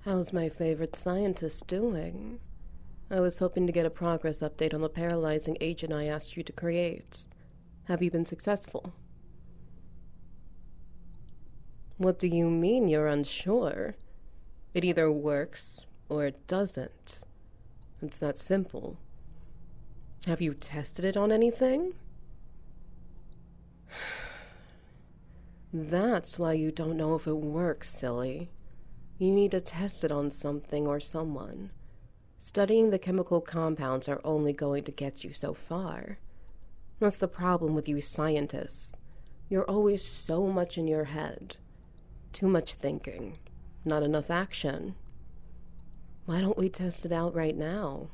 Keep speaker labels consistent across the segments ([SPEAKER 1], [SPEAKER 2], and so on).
[SPEAKER 1] How's my favorite scientist doing? I was hoping to get a progress update on the paralyzing agent I asked you to create. Have you been successful? What do you mean you're unsure? It either works or it doesn't. It's that simple. Have you tested it on anything? That's why you don't know if it works, silly. You need to test it on something or someone. Studying the chemical compounds are only going to get you so far. That's the problem with you scientists. You're always so much in your head. Too much thinking. Not enough action. Why don't we test it out right now?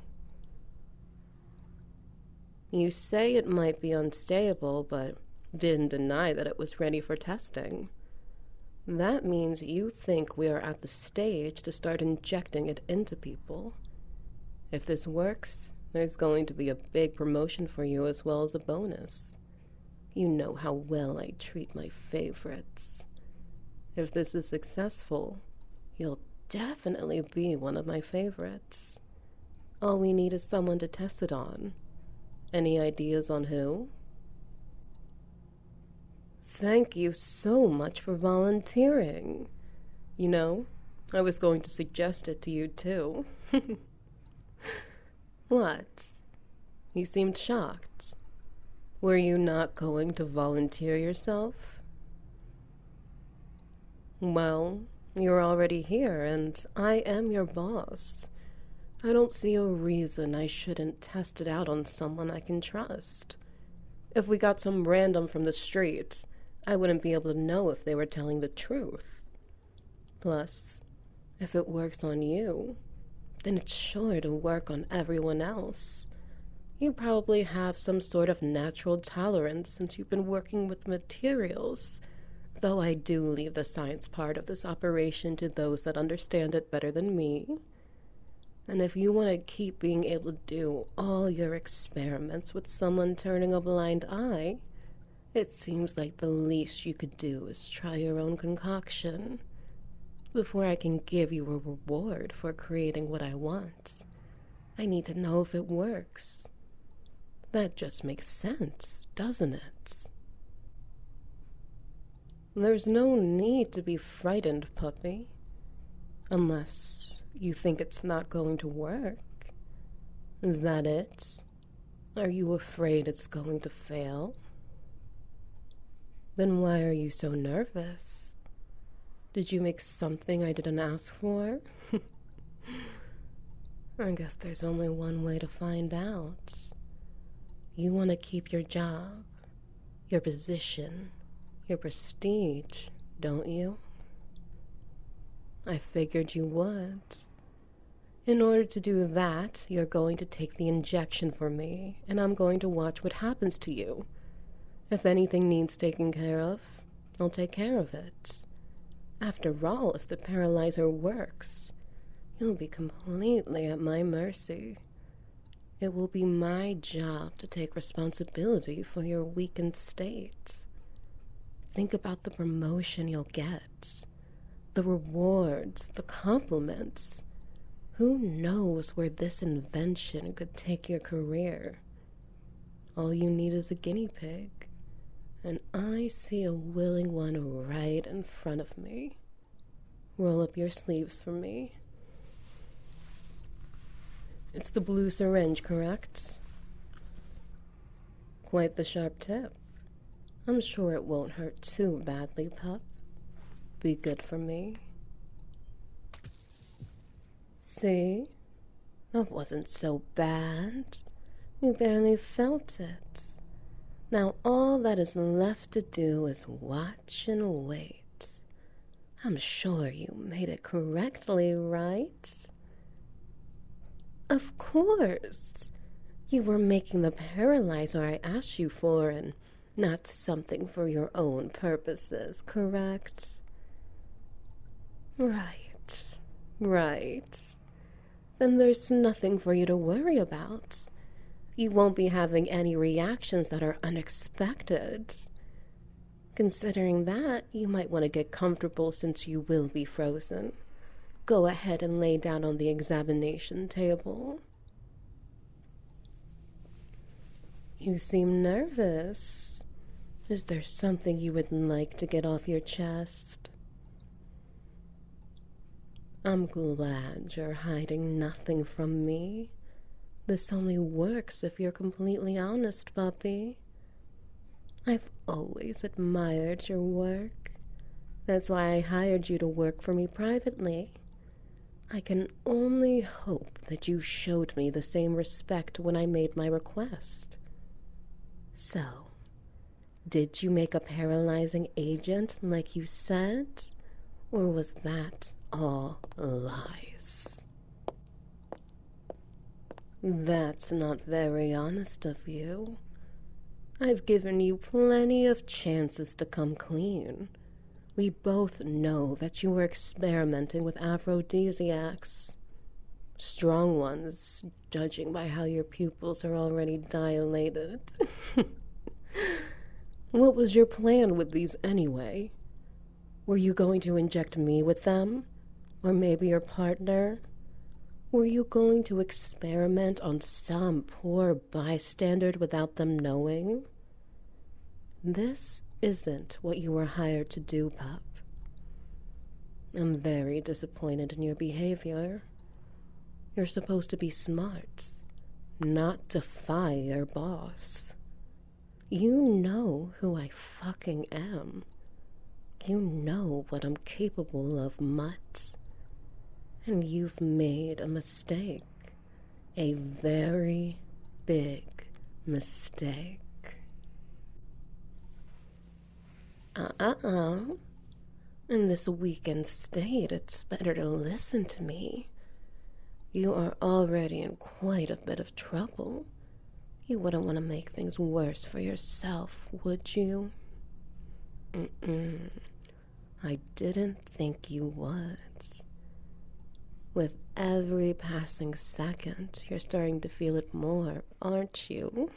[SPEAKER 1] You say it might be unstable, but didn't deny that it was ready for testing. That means you think we are at the stage to start injecting it into people. If this works, there's going to be a big promotion for you as well as a bonus. You know how well I treat my favorites. If this is successful, you'll definitely be one of my favorites. All we need is someone to test it on. Any ideas on who? Thank you so much for volunteering. You know, I was going to suggest it to you too. What? You seemed shocked. Were you not going to volunteer yourself? Well, you're already here, and I am your boss. I don't see a reason I shouldn't test it out on someone I can trust. If we got some random from the street, I wouldn't be able to know if they were telling the truth. Plus, if it works on you, then it's sure to work on everyone else. You probably have some sort of natural tolerance since you've been working with materials, though I do leave the science part of this operation to those that understand it better than me. And if you want to keep being able to do all your experiments with someone turning a blind eye, it seems like the least you could do is try your own concoction. Before I can give you a reward for creating what I want, I need to know if it works. That just makes sense, doesn't it? There's no need to be frightened, puppy. Unless you think it's not going to work. Is that it? Are you afraid it's going to fail? Then why are you so nervous? Did you make something I didn't ask for? I guess there's only one way to find out. You want to keep your job, your position, your prestige, don't you? I figured you would. In order to do that, you're going to take the injection for me, and I'm going to watch what happens to you. If anything needs taken care of, I'll take care of it. After all, if the paralyzer works, you'll be completely at my mercy. It will be my job to take responsibility for your weakened state. Think about the promotion you'll get, the rewards, the compliments. Who knows where this invention could take your career? All you need is a guinea pig. And I see a willing one right in front of me. Roll up your sleeves for me. It's the blue syringe, correct? Quite the sharp tip. I'm sure it won't hurt too badly, pup. Be good for me. See? That wasn't so bad. You barely felt it. Now all that is left to do is watch and wait. I'm sure you made it correctly, right? Of course. You were making the paralyzer I asked you for and not something for your own purposes, correct? Right. Then there's nothing for you to worry about. You won't be having any reactions that are unexpected. Considering that, you might want to get comfortable since you will be frozen. Go ahead and lay down on the examination table. You seem nervous. Is there something you would like to get off your chest? I'm glad you're hiding nothing from me. This only works if you're completely honest, puppy. I've always admired your work. That's why I hired you to work for me privately. I can only hope that you showed me the same respect when I made my request. So, did you make a paralyzing agent like you said? Or was that all lies? That's not very honest of you. I've given you plenty of chances to come clean. We both know that you were experimenting with aphrodisiacs. Strong ones, judging by how your pupils are already dilated. What was your plan with these anyway? Were you going to inject me with them? Or maybe your partner? Were you going to experiment on some poor bystander without them knowing? This isn't what you were hired to do, pup. I'm very disappointed in your behavior. You're supposed to be smart, not defy your boss. You know who I fucking am. You know what I'm capable of, mutt. And you've made a mistake. A very big mistake. In this weakened state, it's better to listen to me. You are already in quite a bit of trouble. You wouldn't want to make things worse for yourself, would you? I didn't think you would. With every passing second, you're starting to feel it more, aren't you?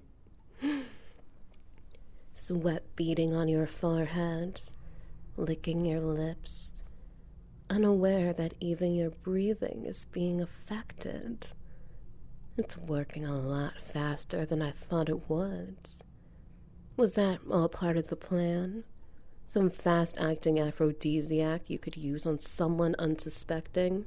[SPEAKER 1] Sweat beading on your forehead, licking your lips, unaware that even your breathing is being affected. It's working a lot faster than I thought it would. Was that all part of the plan? Some fast-acting aphrodisiac you could use on someone unsuspecting?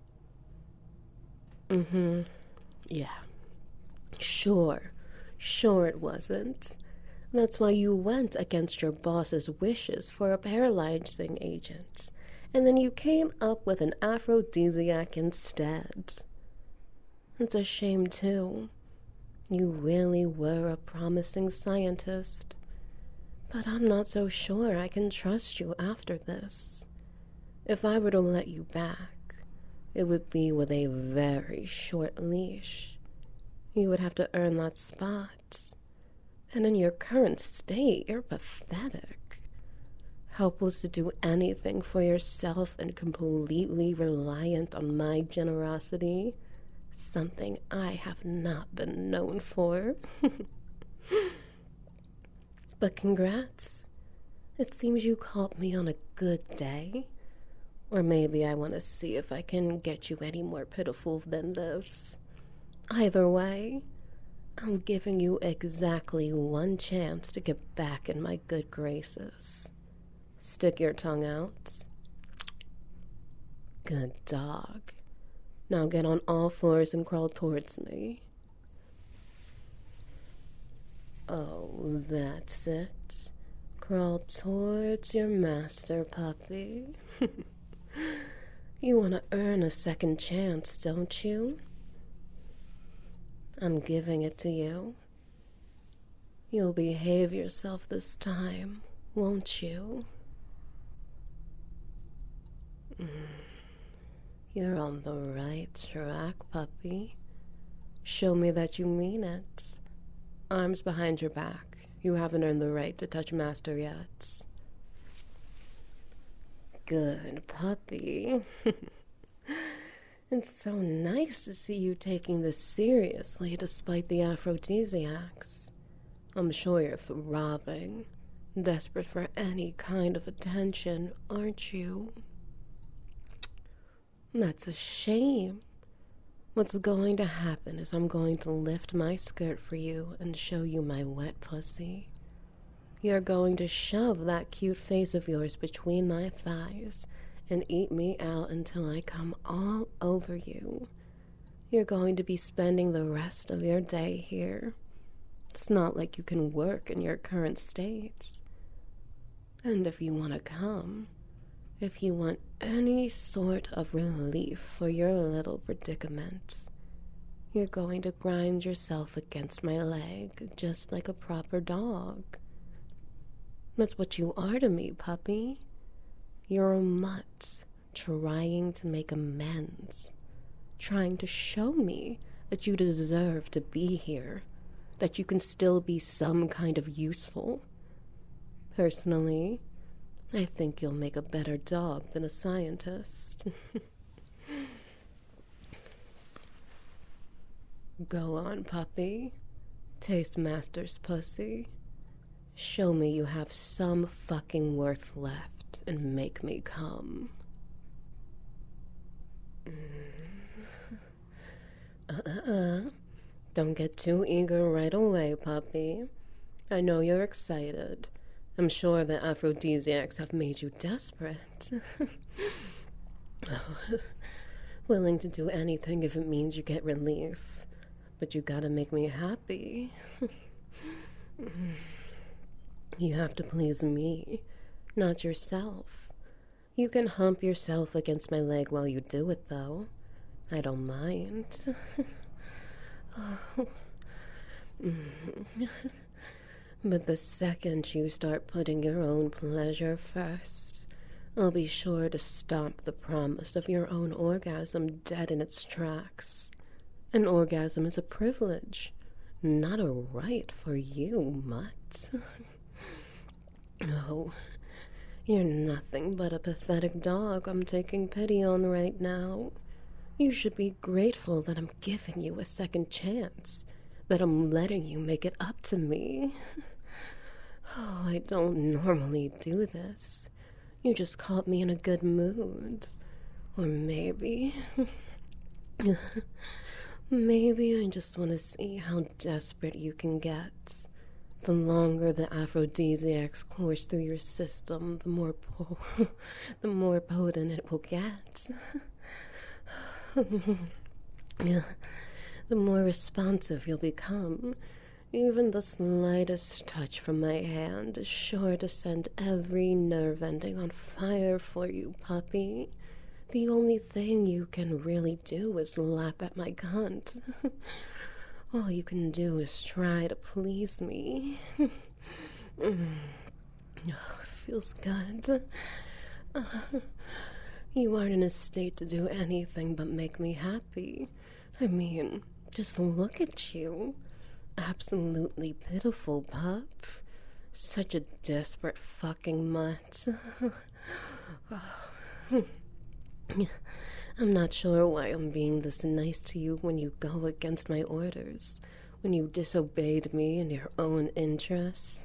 [SPEAKER 1] Yeah. Sure it wasn't. That's why you went against your boss's wishes for a paralyzing agent, and then you came up with an aphrodisiac instead. It's a shame, too. You really were a promising scientist, but I'm not so sure I can trust you after this. If I were to let you back, it would be with a very short leash. You would have to earn that spot. And in your current state, you're pathetic. Helpless to do anything for yourself and completely reliant on my generosity. Something I have not been known for. But congrats. It seems you caught me on a good day. Or maybe I want to see if I can get you any more pitiful than this. Either way, I'm giving you exactly one chance to get back in my good graces. Stick your tongue out. Good dog. Now get on all fours and crawl towards me. Oh, that's it. Crawl towards your master, puppy. You want to earn a second chance, don't you? I'm giving it to you. You'll behave yourself this time, won't you? You're on the right track, puppy. Show me that you mean it. Arms behind your back. You haven't earned the right to touch Master yet. Good puppy. It's so nice to see you taking this seriously despite the aphrodisiacs. I'm sure you're throbbing, desperate for any kind of attention, aren't you? That's a shame. What's going to happen is I'm going to lift my skirt for you and show you my wet pussy. You're going to shove that cute face of yours between my thighs and eat me out until I come all over you. You're going to be spending the rest of your day here. It's not like you can work in your current states. And if you want to come, if you want any sort of relief for your little predicament, you're going to grind yourself against my leg just like a proper dog. That's what you are to me, puppy. You're a mutt trying to make amends, trying to show me that you deserve to be here, that you can still be some kind of useful. Personally, I think you'll make a better dog than a scientist. Go on, puppy. Taste Master's pussy. Show me you have some fucking worth left and make me come. Don't get too eager right away, puppy. I know you're excited. I'm sure the aphrodisiacs have made you desperate. Willing to do anything if it means you get relief. But you gotta make me happy. You have to please me, not yourself. You can hump yourself against my leg while you do it, though. I don't mind. But the second you start putting your own pleasure first, I'll be sure to stop the promise of your own orgasm dead in its tracks. An orgasm is a privilege, not a right for you, mutt. Oh, you're nothing but a pathetic dog I'm taking pity on right now. You should be grateful that I'm giving you a second chance, that I'm letting you make it up to me. Oh, I don't normally do this. You just caught me in a good mood. Or maybe... maybe I just want to see how desperate you can get. The longer the aphrodisiacs course through your system, the more potent it will get. The more responsive you'll become. Even the slightest touch from my hand is sure to send every nerve ending on fire for you, puppy. The only thing you can really do is lap at my cunt. All you can do is try to please me. Oh, it feels good. You aren't in a state to do anything but make me happy. I mean, just look at you. Absolutely pitiful, pup. Such a desperate fucking mutt. I'm not sure why I'm being this nice to you when you go against my orders, when you disobeyed me in your own interests.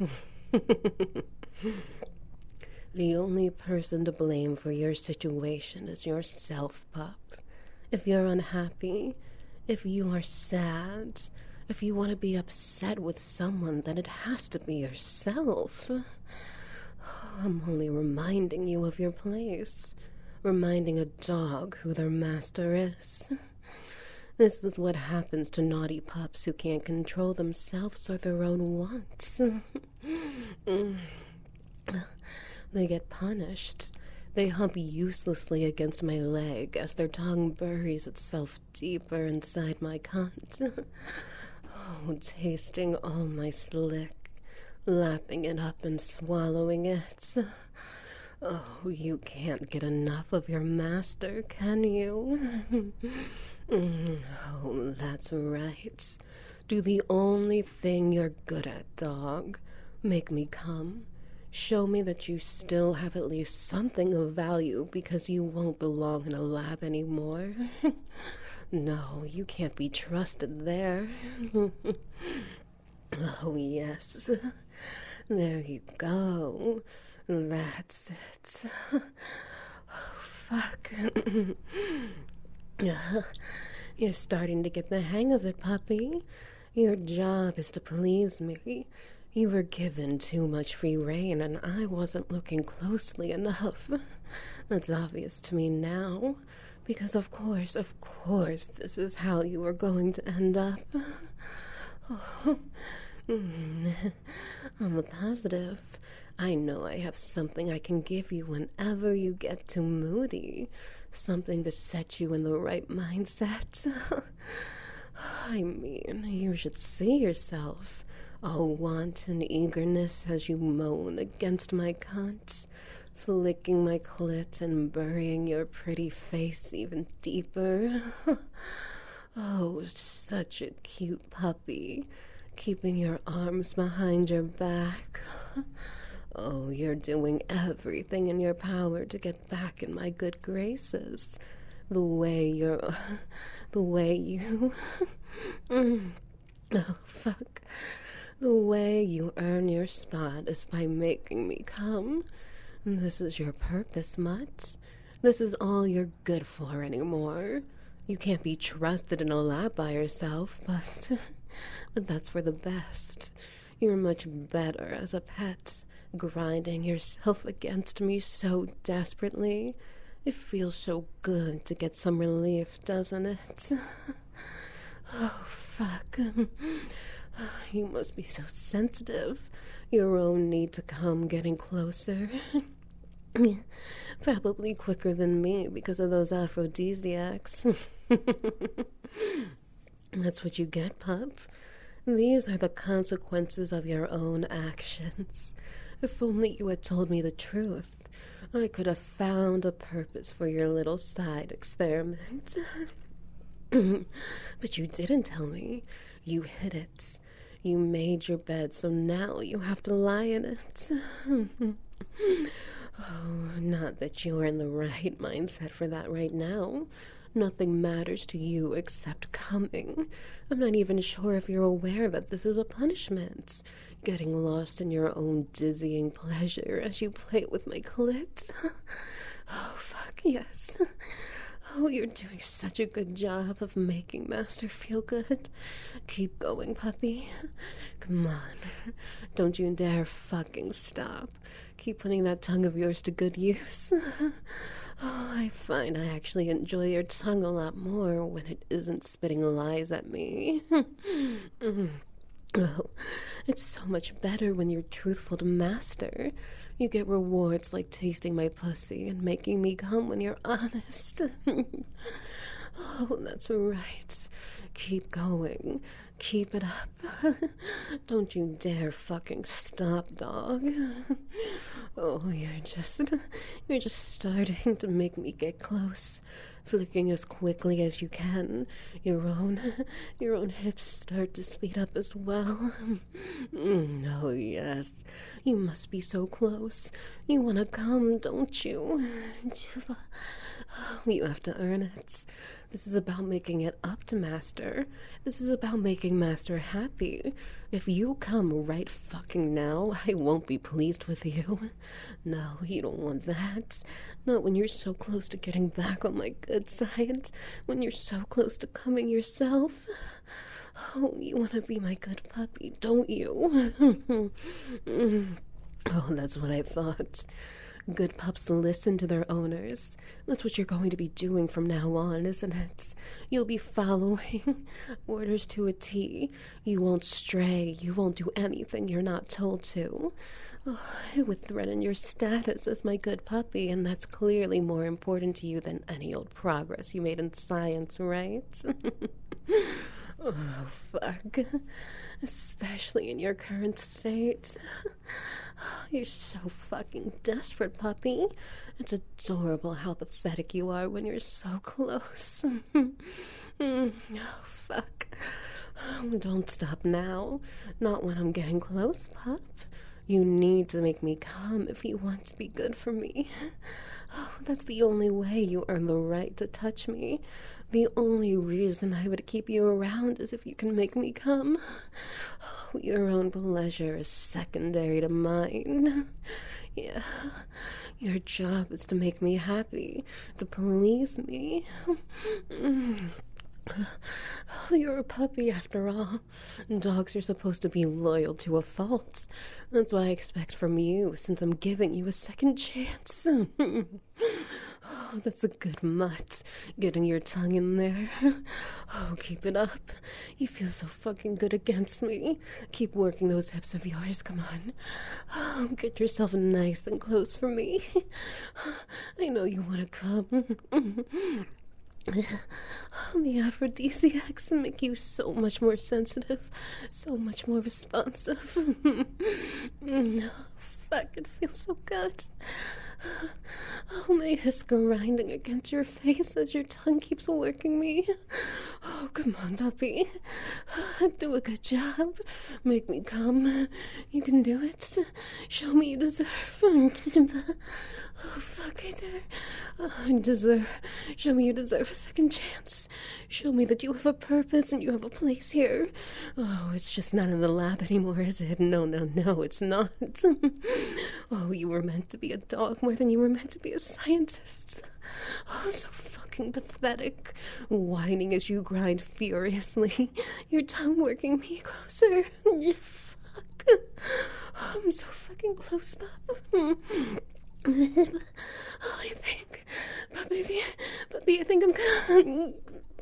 [SPEAKER 1] The only person to blame for your situation is yourself, pup. If you're unhappy, if you are sad, if you want to be upset with someone, then it has to be yourself. I'm only reminding you of your place, reminding a dog who their master is. This is what happens to naughty pups who can't control themselves or their own wants. They get punished. They hump uselessly against my leg as their tongue buries itself deeper inside my cunt. Oh, tasting all my slick, lapping it up and swallowing it. Oh, you can't get enough of your master, can you? Oh, that's right. Do the only thing you're good at, dog. Make me come. Show me that you still have at least something of value because you won't belong in a lab anymore. No, you can't be trusted there. Oh, yes. There you go. That's it. Oh, fuck. You're starting to get the hang of it, puppy. Your job is to please me. You were given too much free rein, and I wasn't looking closely enough. That's obvious to me now, because of course, this is how you were going to end up. Oh. On the positive, I know I have something I can give you whenever you get too moody. Something to set you in the right mindset. I mean, you should see yourself. All wanton eagerness as you moan against my cunt, flicking my clit and burying your pretty face even deeper. Oh, such a cute puppy, keeping your arms behind your back. Oh, you're doing everything in your power to get back in my good graces. The way you... Oh, fuck. The way you earn your spot is by making me come. This is your purpose, Mutt. This is all you're good for anymore. You can't be trusted in a lab by yourself, but that's for the best. You're much better as a pet, grinding yourself against me so desperately. It feels so good to get some relief, doesn't it? Oh, fuck. You must be so sensitive. Your own need to come getting closer. Probably quicker than me because of those aphrodisiacs. That's what you get, pup. These are the consequences of your own actions. If only you had told me the truth, I could have found a purpose for your little side experiment. But you didn't tell me. You hid it. You made your bed, so now you have to lie in it. Oh, not that you're in the right mindset for that right now. Nothing matters to you except coming. I'm not even sure if you're aware that this is a punishment. Getting lost in your own dizzying pleasure as you play with my clit. Oh, fuck, yes. Oh, you're doing such a good job of making Master feel good. Keep going, puppy. Come on. Don't you dare fucking stop. Keep putting that tongue of yours to good use. Oh, I find I actually enjoy your tongue a lot more when it isn't spitting lies at me. Oh, it's so much better when you're truthful to Master. You get rewards like tasting my pussy and making me come when you're honest. Oh, that's right. Keep going. Keep it up. Don't you dare fucking stop, dog. Oh, you're just starting to make me get close. Flicking as quickly as you can. Your own hips start to speed up as well. Oh, yes. You must be so close. You want to come, don't you? You have to earn it. This is about making it up to Master. This is about making Master happy. If you come right fucking now, I won't be pleased with you. No, you don't want that. Not when you're so close to getting back on my good side. When you're so close to coming yourself. Oh, you want to be my good puppy, don't you? Oh, that's what I thought. Good pups listen to their owners. That's what you're going to be doing from now on, isn't it? You'll be following orders to a T. You won't stray. You won't do anything you're not told to. Oh, it would threaten your status as my good puppy, and that's clearly more important to you than any old progress you made in science, right? Oh, fuck. Especially in your current state. You're so fucking desperate, puppy. It's adorable how pathetic you are when you're so close. Oh, fuck. Don't stop now. Not when I'm getting close, pup. You need to make me come if you want to be good for me. Oh, that's the only way you earn the right to touch me. The only reason I would keep you around is if you can make me come. Oh, your own pleasure is secondary to mine. Yeah, Your job is to make me happy, to please me. You're a puppy after all. Dogs are supposed to be loyal to a fault. That's what I expect from you, since I'm giving you a second chance. Oh, that's a good mutt, getting your tongue in there. Oh, keep it up. You feel so fucking good against me. Keep working those hips of yours, come on. Oh, get yourself nice and close for me. I know you want to come. The aphrodisiacs make you so much more sensitive, so much more responsive. Fuck, it feels so good. Oh, my hips grinding against your face as your tongue keeps working me. Oh, come on, puppy. Do a good job. Make me come. You can do it. Show me you deserve. Oh, fuck it there. I deserve. Show me you deserve a second chance. Show me that you have a purpose and you have a place here. Oh, it's just not in the lab anymore, is it? No, it's not. Oh, you were meant to be a dog more than you were meant to be a scientist. Oh, so fucking pathetic. Whining as you grind furiously, your tongue working me closer. Fuck. Oh, I'm so fucking close, Bob. Oh, I think, puppy, I think I'm coming.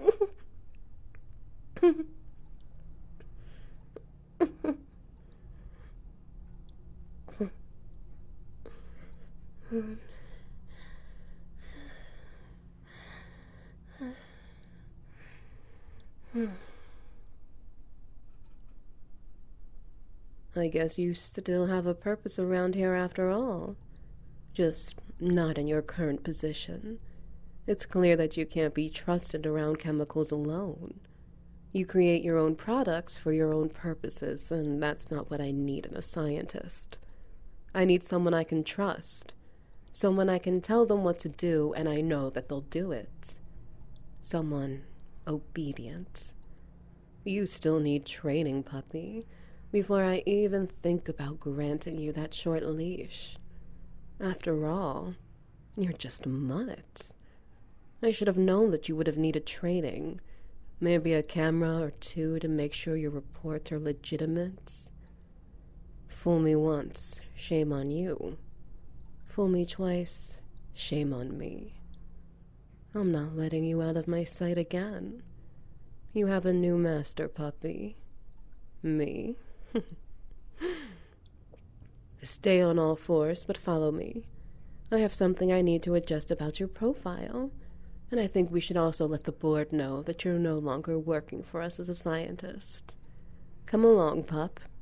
[SPEAKER 1] I guess you still have a purpose around here after all. Just not in your current position. It's clear that you can't be trusted around chemicals alone. You create your own products for your own purposes, and that's not what I need in a scientist. I need someone I can trust. Someone I can tell them what to do, and I know that they'll do it. Someone obedient. You still need training, puppy, before I even think about granting you that short leash. After all, you're just a mutt. I should have known that you would have needed training. Maybe a camera or two to make sure your reports are legitimate. Fool me once, shame on you. Fool me twice, shame on me. I'm not letting you out of my sight again. You have a new master, puppy. Me. Stay on all fours, but follow me. I have something I need to adjust about your profile, and I think we should also let the board know that you're no longer working for us as a scientist. Come along, pup.